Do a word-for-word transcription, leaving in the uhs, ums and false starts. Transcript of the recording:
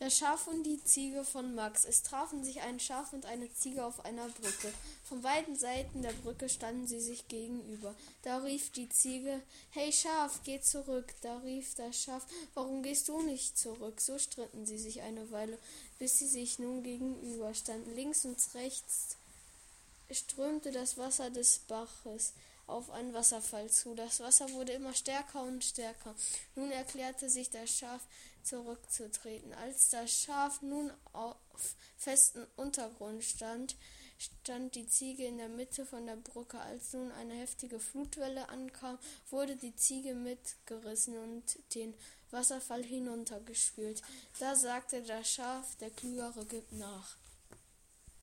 Das Schaf und die Ziege von Max. Es trafen sich ein Schaf und eine Ziege auf einer Brücke. Von beiden Seiten der Brücke standen sie sich gegenüber. Da rief die Ziege: »Hey Schaf, geh zurück!« Da rief das Schaf: »Warum gehst du nicht zurück?« So stritten sie sich eine Weile, bis sie sich nun gegenüber standen. Links und rechts strömte das Wasser des Baches auf einen Wasserfall zu. Das Wasser wurde immer stärker und stärker. Nun erklärte sich das Schaf, zurückzutreten. Als das Schaf nun auf festem Untergrund stand, stand die Ziege in der Mitte von der Brücke. Als nun eine heftige Flutwelle ankam, wurde die Ziege mitgerissen und den Wasserfall hinuntergespült. Da sagte das Schaf: »Der Klügere gibt nach.«